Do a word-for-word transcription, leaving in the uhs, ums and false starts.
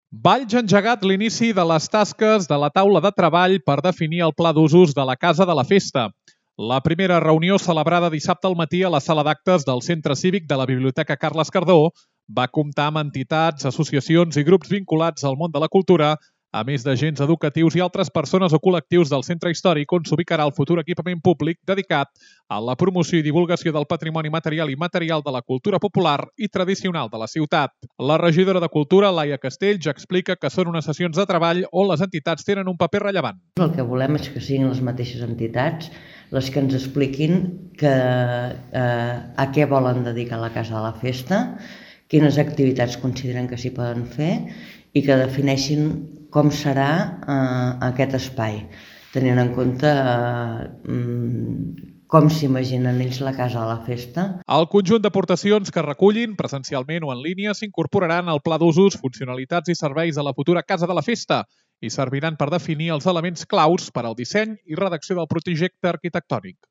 Valls ha engegat l'inici de les tasques de la taula de treball per definir el pla d'usos de la Casa de la Festa. La primera reunió, celebrada dissabte al matí a la sala d'actes del Centre Cívic de la Biblioteca Carles Cardó, va comptar amb entitats, associacions i grups vinculats al món de la cultura, a més d'agents educatius i altres persones o col·lectius del centre històric on s'ubicarà el futur equipament públic dedicat a la promoció i divulgació del patrimoni material i immaterial de la cultura popular i tradicional de la ciutat. La regidora de Cultura, Laia Castells, explica que són unes sessions de treball on les entitats tenen un paper rellevant. El que volem és que siguin les mateixes entitats les que ens expliquin que, eh, a què volen dedicar la Casa de la Festa, quines activitats consideren que s'hi poden fer i que defineixin com serà eh, aquest espai, tenint en compte eh, com s'imaginen ells la Casa de la Festa. El conjunt d'aportacions que recullin, presencialment o en línia, s'incorporaran al pla d'usos, funcionalitats i serveis de la futura Casa de la Festa i serviran per definir els elements claus per al disseny i redacció del projecte arquitectònic.